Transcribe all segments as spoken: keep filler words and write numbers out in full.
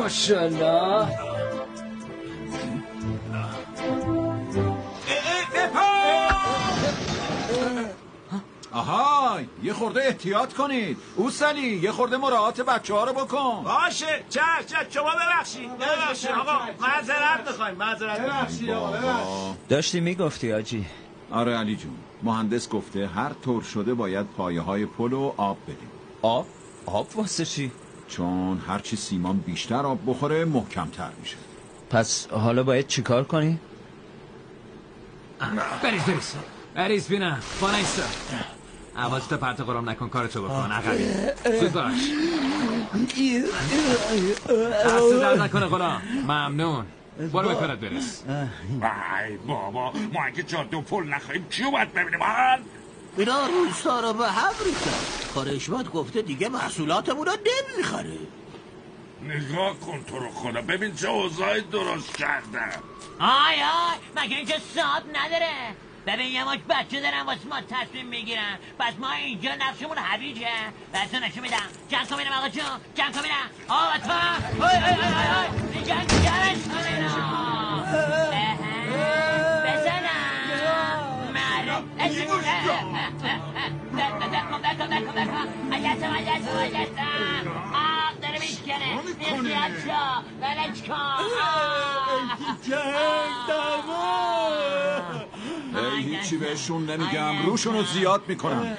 ماشاءالله. آها یه خورده احتیاط کنید. اوسلی یه خورده مراعات بچه ها رو بکن. باشه چش چش شما ببخشید ببخشید آقا معذرت میخوایم معذرت ببخشید آقا ببخشید. داشتی میگفتی آجی؟ آره علی جون مهندس گفته هر طور شده باید پایه های پل و آب بدیم. آب؟ آب واسه چی؟ چون هرچی سیمان بیشتر آب بخوره محکمتر میشه. پس حالا باید چیکار کنی؟ بریز بریز بریز بینم با نیستا عوضت پرت قرام نکن کارتو بکن عقبی زود باش دست درد نکنه قرام ممنون برو به کارت برس. ای بابا ما اگه جاده و پل نخواهیم کیو باید ببینیم حال؟ اینا روستا رو به هم ریختن. کارشمت گفته دیگه محصولاتمون رو نمیخره. نگاه کن تو رو خدا ببین چه اوضاعی درست کردم. آی آی مگه اینجا صاحب نداره؟ ببین یه ماش بچه دارن واسه ما تصمیم میگیرن پس ما اینجا نقشمون هویجه بهتون نشون میدم. جمع کن میرم آقا جون جمع کن میرم آقا تو آی آی آی آی دیگه نگرش کن اینا بزنم مره دکن دکن دکن دکن اجازم اجازم اجازم آق داره میشکنه میخیال شو بلج کن ای هیچی بهشون نمیگم روشون رو زیاد میکنم.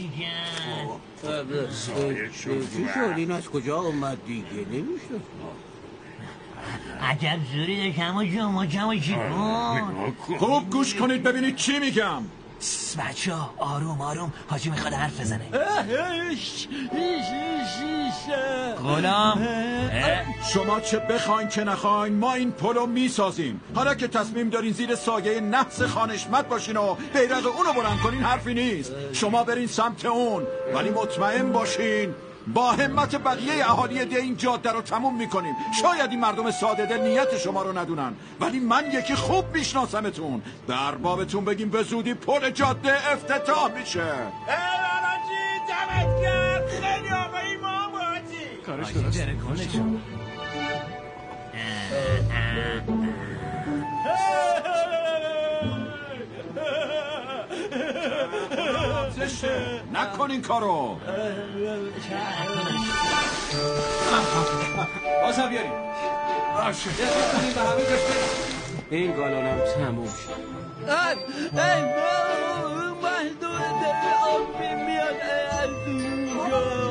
چی شد این از کجا اومد دیگه نمیشد. عجب زوری داشت اما جون ما جمع چی کن. خوب گوش کنید ببینید چی میگم. بچه ها آروم آروم حاجی میخواد حرف بزنه. غلام شما چه بخواین که نخواین ما این پلو میسازیم. حالا که تصمیم دارین زیر سایه نحس خانشمت باشین و بیرق اونو بلند کنین حرفی نیست. شما برین سمت اون ولی مطمئن باشین با همت بقیه اهالی ده این جاده رو تموم میکنیم. شاید این مردم ساده دل نیت شما رو ندونن ولی من یکی خوب میشناسمتون. در بابتون بگیم به زودی پل جاده افتتاح میشه. ای آلاجی دمت کرد خیلی آقایی ما باجی کارش درست نکن این کارو. بازم بیاریم باشه این گالانم تموم شد. ای مردم دل آبی میاد از اونجا.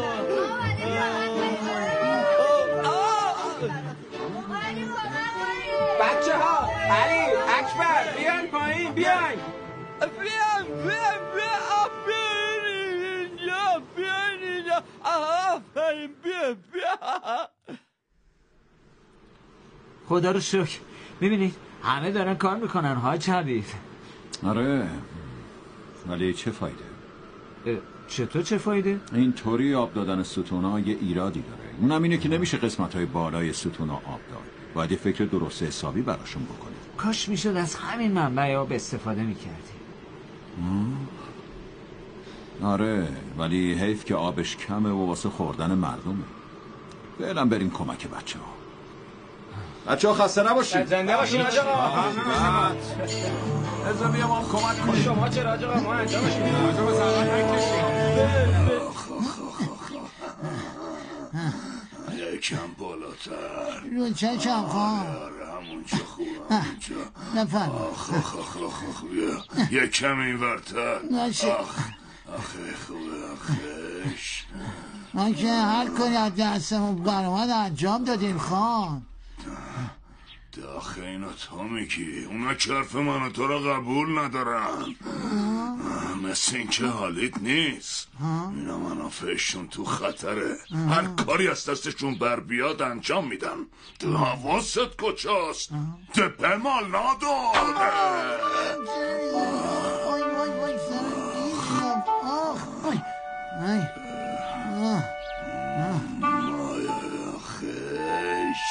بچه ها علی اکبر بیان پایین بیان بیان بیان بیان بیان اینجا بیان اینجا آفرین بیان بیان. خدا رو شکر میبینید همه دارن کار میکنن حاج حبیب. آره ولی چه فایده؟ چطور چه فایده؟ این طوری آب دادن ستونا یه ایرادی داره. اونم اینه که نمیشه قسمت های بالای ستونا آب داد. باید یه فکر درست حسابی براشون بکنیم. کاش میشد از همین منبع آب استفاده میکردی. آره ولی حیف که آبش کمه و واسه خوردن مردمه. فعلا بریم کمک بچه ها. بچه ها خسته نباشید. زنده باشید آقا. ازا بیام هم کمک کنید. شما چرا آقا ما انجامش میدیم. انجام زحمت نکشید. یکم بالاتر رو چه چم خواهم همونجا خوبه همونجا نفهم آخ آخ آخ آخ بیا یکم این ورتر نشه آخه خوبه آخش من که هر کاری از دستمون برآمد انجام دادیم خان. داخل اینا تو میگی اونا که حرف من و تو را قبول ندارن. مثل این که حالیت نیست. اینا منافعشون تو خطره. هر کاری از دستشون بر بیاد انجام میدن. تو حواست کجاست؟ تپه مال ندار. وای وای وای سر دیشم آخ وای وای مای آخش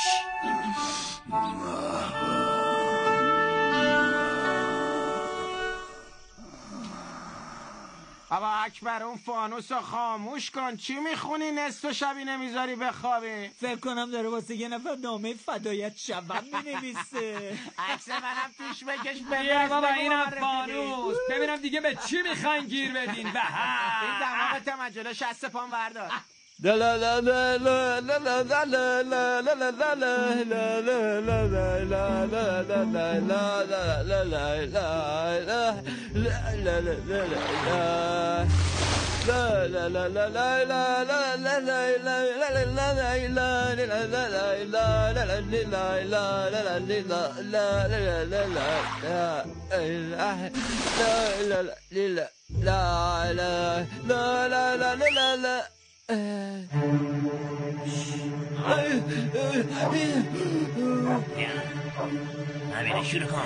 بابا بر اون فانوس رو خاموش کن. چی میخونی نصف شبی نمیذاری بخوابی؟ فکر کنم داره واسه یه نفر نامه فدایت شبم مینویسه. عکس منم توش بکش بیا بابا ببرز اینم فانوس ببینم دیگه به چی میخواین گیر بدین. به این دماغت هم از جلو شست پام بردار. لا لا لا لا لا لا لا لا لا لا لا لا لا لا لا لا لا لا لا همینه شروع کن.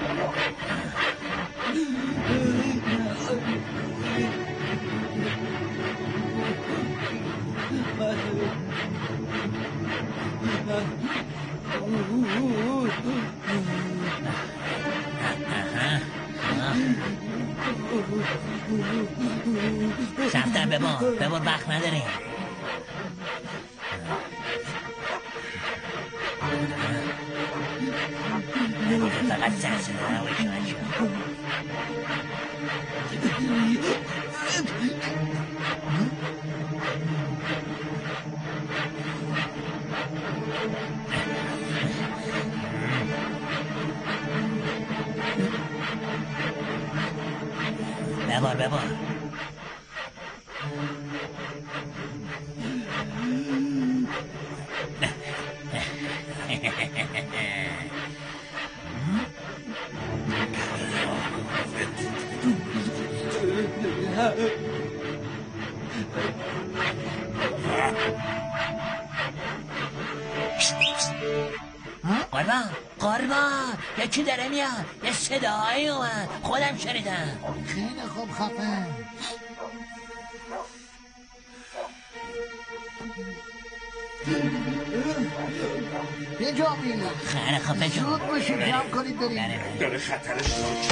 سفتر ببار ببار وقت نداریم. فقط سرسنه روی شما شد. ببار ببار قربان قربان یکی داره میاد. یه صدایی اومد خودم شنیدم. خیلی خوب خفه. یه جا میگم خیلی خفه شد. زود باشید جمع کنید بریم. داره خطرش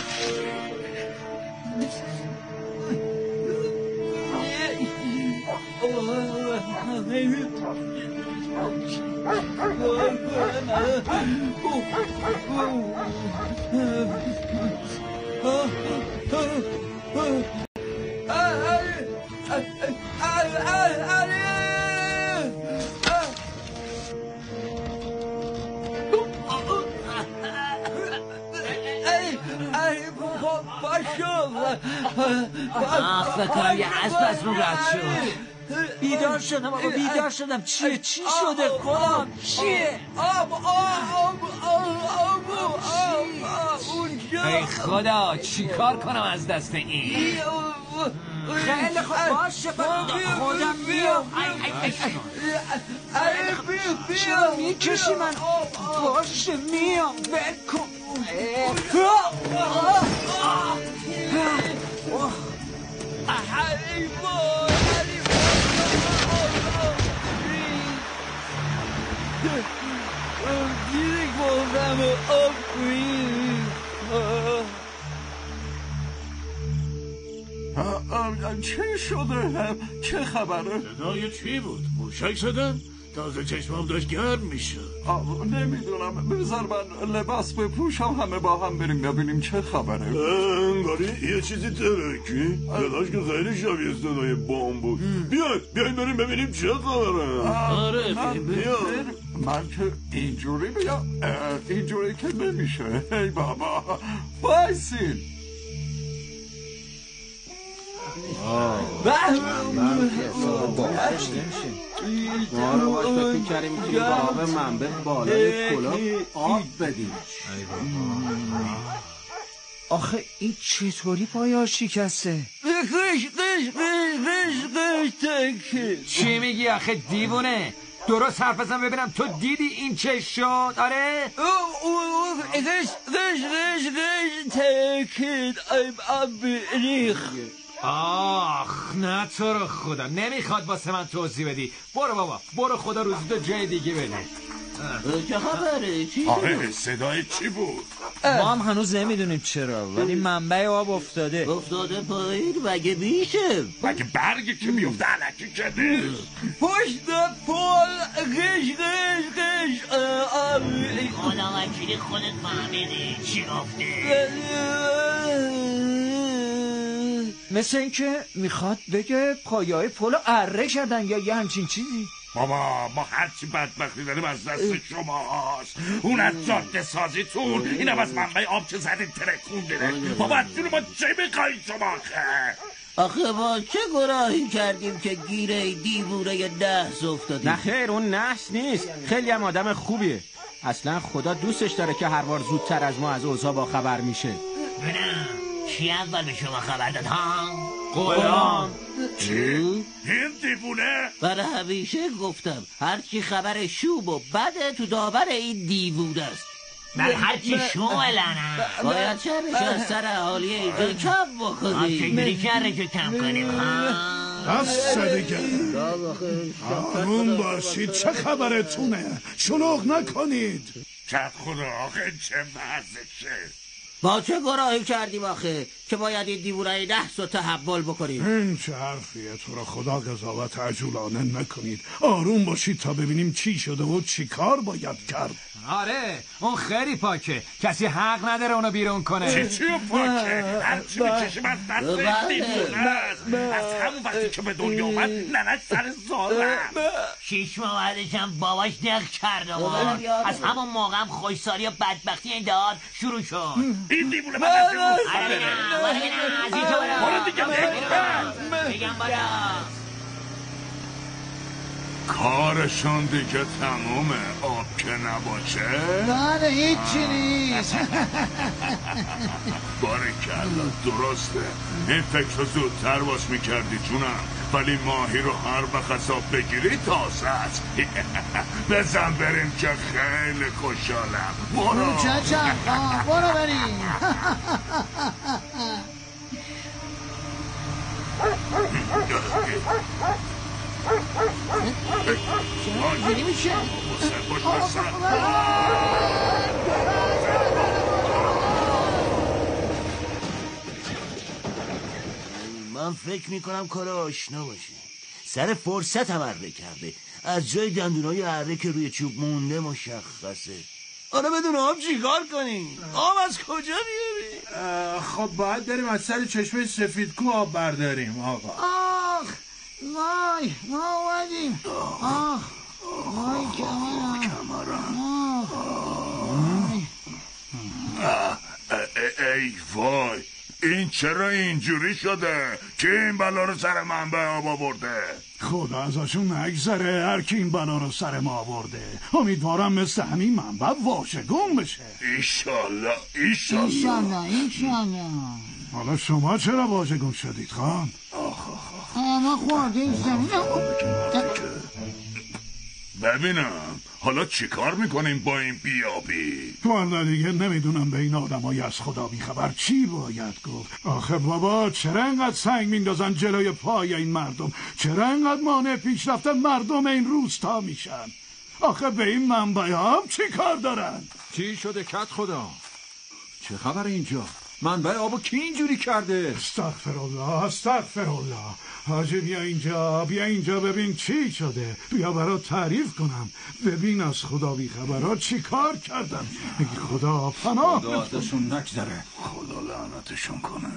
آخ فکر کنم یه اسب از رو رد شد. بیدار شدم آقا بیدار شدم. چیه چی شده خودم چیه؟ آب آب آب آب آب. ای خدا چی کار کنم از دست این؟ خیلی خوب باشه خودم میام. چرا میکشی من؟ باشه میام ول کن. چه شده؟ چه خبره؟ صدای چی بود؟ موشک زدن؟ تازه چشمام داشت گرم میشه. نمیدونم بذار من لباس بپوشم همه با هم بریم ببینیم چه خبره. انگاری یه چیزی ترکی صداش که خیلی شبیه صدای بمب بود. بیاین بیاین بریم ببینیم چه خبره. آره بیا. من که اینجوری بیام اینجوری که نمیشه. ای بابا بایسین. ما رو باش فکر کردیم که با آب منبع بالای کلا آب بدیم. آخه این چطوری پایه‌اش شکسته؟ قش قش قش قش تکه. چی میگی آخه دیوونه؟ درست حرف بزن ببینم تو دیدی این چه شد؟ آره؟ قش قش قش قش تکه. آب ریخ. آخ نه تو رو خدا نمیخواد واسه من توضیح بدی. برو بابا برو خدا روزی تو جای دیگه بده. چه خبره؟ چی؟ آره صدای چی بود؟ ما هم هنوز نمیدونیم چرا، ولی منبع آب افتاده افتاده پایین مگه میشه؟ مگه برگی که میفته علکی کده؟ پشت پل غش غش غش. خدا وکیلی خودت فهمیدی چی گفته؟ مثل این که میخواد بگه پایه‌های پل رو اره کردن یا یه همچین چیزی. بابا ما هرچی بدبختی داریم از دست شماست. اون از جاده سازیتون، این هم از منبع آب که زدین ترکوندینه. بابا از جون ما چه میخوایی شما خه؟ آخه ما چه گناهی کردیم که گیره دیوونه نحس افتادیم؟ نه خیر اون نحس نیست، خیلی هم آدم خوبیه. اصلا خدا دوستش داره که هر بار زودتر از ما از اوضاع با خبر میشه. ببینم کی اول به شما خبر داد ها؟ غلام. چی؟ این دیوونه؟ برای همیشه گفتم هرچی خبر شوم و بده تو داور این دیوونه است. بر هرچی شومه لعنه باید شرش از سر احالیه اینجا کم بکنیم. چجوری شرشو کم کنیم ها؟ بس دیگه آروم باشید. چه خبرتونه؟ شلوغ نکنید. چه خدا آخه چه وضعشه؟ با چه گناهی کردیم آخه که باید این دیوونه نحس رو تحول بکنیم؟ این چه حرفیه؟ تو را خدا قضاوت عجولانه نکنید. آروم باشید تا ببینیم چی شده و چی کار باید کرد. آره اون خیلی پاکه، کسی حق نداره اونو بیرون کنه. چی چی پاکه؟ هرچی میکشیم از دست دیوونه است. از همون وقتی که به دنیا اومد ننش سر زارم. شیش ماه بعدش هم باباش دق کرد آقا. از همون موقع هم خوشسالی و بدبختی این دهات شروع شد. این دیوونه بعد از این روز آره بگم باره بگم از اینجا برو دیگه بگم باره. کارشون دیگه تمومه. آب که نباشه نه هیچی نیست. بارکالله درسته. این فکر رو زودتر باز میکردی جونم، ولی ماهی رو هر وقت حساب بگیری تازه است. بزن بریم که خیلی خوشحالم. برو چچم برو بریم. اینجوری میشه. من فکر میکنم کار آشنا باشه. سر فرصت هم اره کرده. از جای دندونای اره که روی چوب مونده مشخصه. آره بدون آب چیکار کنیم؟ آب از کجا بیاری؟ خب باید بریم از سر چشمه سفیدکو آب برداریم آقا. آخ وای ما اومدیم. آخ وای کمرم. ای وای این چرا اینجوری شده؟ کی این بلا رو سر منبع آب آورده؟ خدا ازشون نگذره. هر کی این بلا رو سر ما آورده امیدوارم مثل همین منبع واژگون بشه. ایشالله ایشالله ایشالله ایشالله. حالا شما چرا واژگون شدید خان؟ ما خوردیم زمین. ببینم حالا چی کار میکنیم با این بیابی؟ والا دیگه نمیدونم به این آدمای از خدا بیخبر چی باید گفت. آخه بابا چرا انقدر سنگ میندازن جلوی پای این مردم؟ چرا انقدر مانع پیشرفت مردم این روستا میشن؟ آخه به این منبع آب چی کار دارن؟ چی شده کت خدا؟ چه خبر اینجا؟ منبع آبو کی اینجوری کرده؟ استغفرالله استغفرالله. حاجی بیا اینجا بیا اینجا ببین چی شده. بیا برات تعریف کنم. ببین از خدا بیخبرها چی کار کردن. ای خدا پناه خدا ازشون نگذره. خدا لعنتشون کنه.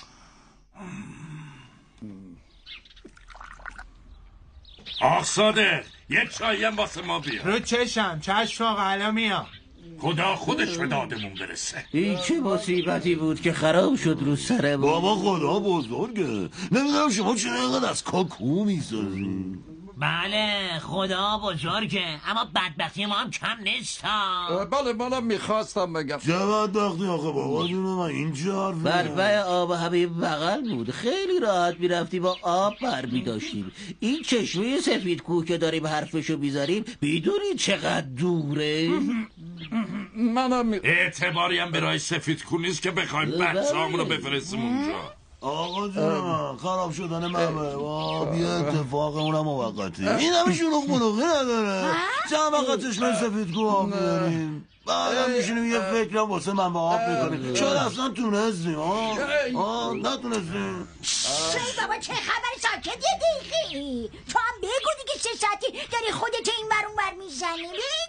آخ صادق یک چاییم واسه ما بیا. رو چشم چشم آقا الان میام. خدا خودش به دادمون برسه. این چه مصیبتی بود که خراب شد رو سر بابا خدا بزرگه. نمیدونم شما چرا اینقدر از کاکو میسازی؟ بله خدا بزرگه اما بدبختی ما هم کم نیست ها. بله منم میخواستم بگم چه بدبختی آخه بابا جونه من اینجا حرفه. منبع آب همه بغل بود. خیلی راحت میرفتی با آب بر میداشتیم. این چشمه سفید کوه که داریم حرفشو بیزاریم بیدونی چقدر دوره؟ منم اعتباری هم به راه سفید کو نیست که بخوایم بچه همون رو بفرستیم اونجا. آقا جون خراب شدن منبع بی اتفاق اونم موقتی. این همه شلوغ ملوغی نداره. چند وقت چشمه سفیدگو آب بیاریم بعدم میشونیم یه فکرم واسه من با آب میکنیم شاید اصلا تونستیم ها آه نتونستیم شوی بابا چه خبر ساکت یه دقیقه تو هم بگو دیگه چه ساعتی داری خودت این بر اون بر میزنی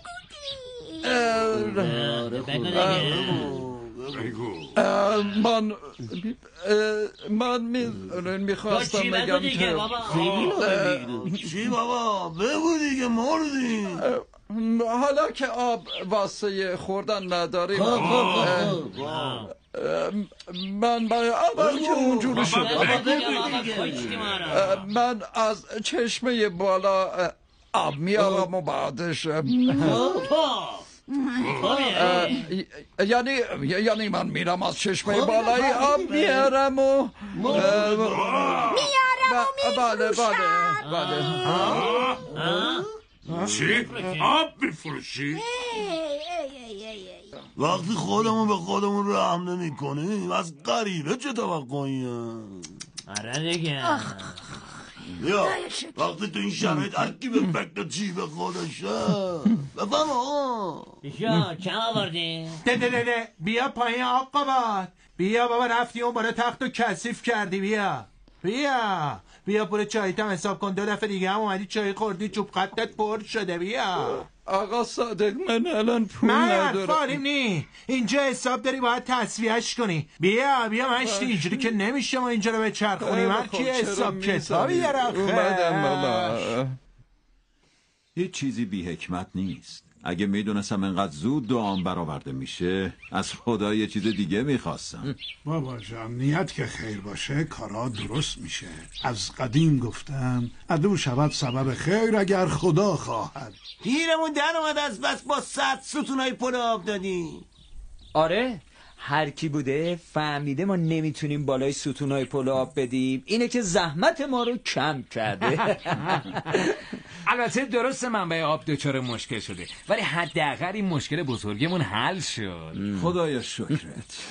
بگو من من میخواستم بگم که چی بابا بگو دیگه مردیم حالا که آب واسه خوردن نداریم من برای اول که اونجوری شد من از چشمه بالا آب میارم و بعدش یعنی یعنی من میرم از چشمه بالای آب میارم و میارم و بله بله بله چی؟ آب میفروشی؟ وقتی خودمون به خودمون رحم نمی کنیم از غریبه چه توقعیه؟ آره دیگه یا وقتی تو این شرایط هرکی به فکر چی به خودشه بفهم آقا بیشا چند آوردی؟ ده ده ده ده بیا پایین آقا باد بیا بابا رفتی اون بالا تخت و کثیف کردی بیا بیا بیا پول چاییت هم حساب کن دو دفعه دیگه هم اومدی چای خوردی چوب خطت پر شده بیا آقا صادق من الان پول من ندارم حرفانیم نی اینجا حساب داری باید تصویهش کنی بیا بیا مشتی اینجوری که نمیشه ما اینجا رو به چرخونیم هر کی حساب کتابی داره آخه هیچ چیزی بی حکمت نیست اگه میدونستم انقدر زود دعام برآورده میشه از خدا یه چیز دیگه میخواستم بابا جان نیت که خیر باشه کارا درست میشه از قدیم گفتم عدو شود سبب خیر اگر خدا خواهد گیرمون در اومد از بس با صد ستونای پل آب دادی آره هر کی بوده فهمیده ما نمیتونیم بالای ستونای پل آب بدیم اینه که زحمت ما رو کم کرده البته درسته منبع آب دچار مشکل شده ولی حداقل این مشکل بزرگمون حل شد خدایا شکرت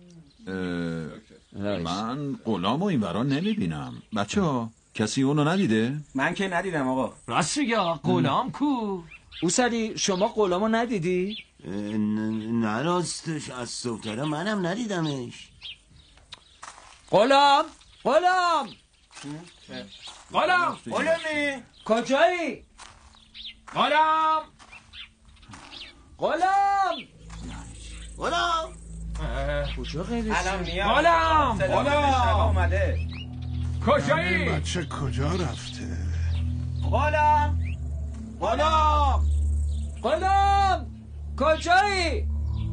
من غلام و این ورا نمیبینم بچه ها کسی اونو ندیده؟ من که ندیدم آقا راست میگه غلام کو اوسری شما غلامو ندیدی؟ نه راستش از صبح تا منم ندیدمش غلام غلام غلام غلامی کجایی؟ غلام غلام غلام کجا غیبی الان میاد غلام غلام اومده کجایی؟ بچه کجا رفته؟ غلام غلام غلام کجایی؟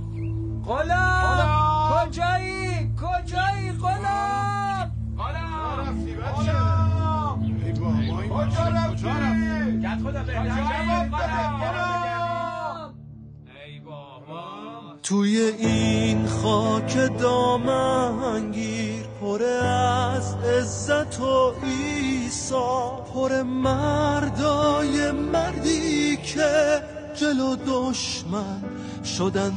غلام کجایی؟ کجایی غلام؟ غلام رفتی بچه ای بابا این کجا رفتی؟ کجا رفتی؟ گرد خدا بهتر غلام ای بابا توی این خاک دامنگیر پر از عزت و ایثار پر مردای مردی که جلو دشمن شدن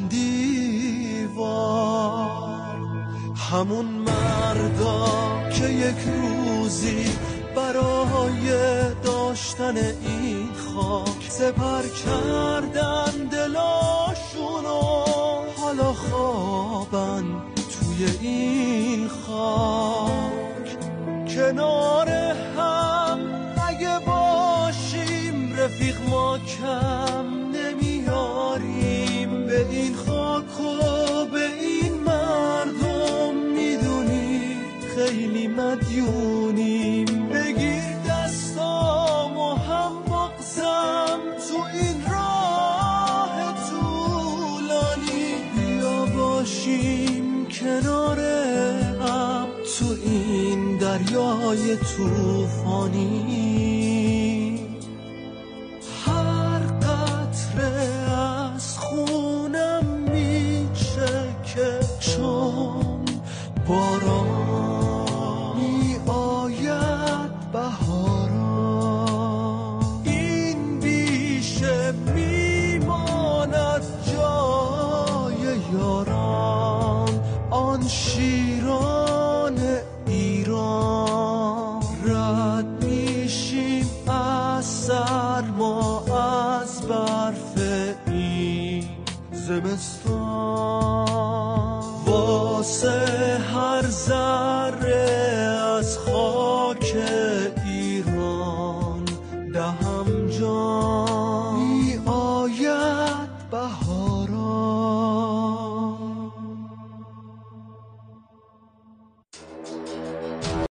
دیوار همون مردا که یک روزی برای داشتن این خاک سپر کردن دلاشونو حالا خوابن توی این خاک کنار هم اگه باشیم رفیق ما کم نمیاریم به این خاک و به این مردم میدونی خیلی مدیونیم بگیر دستام و هم بغزم تو این راه طولانی بیا باشیم کنار هم تو این دریای طوفانی هر قطره از خونم میچکه چون باران می آید بهاران این بیشه میماند جای یاران آن شیران ایران رد میشی از برف این زمستان.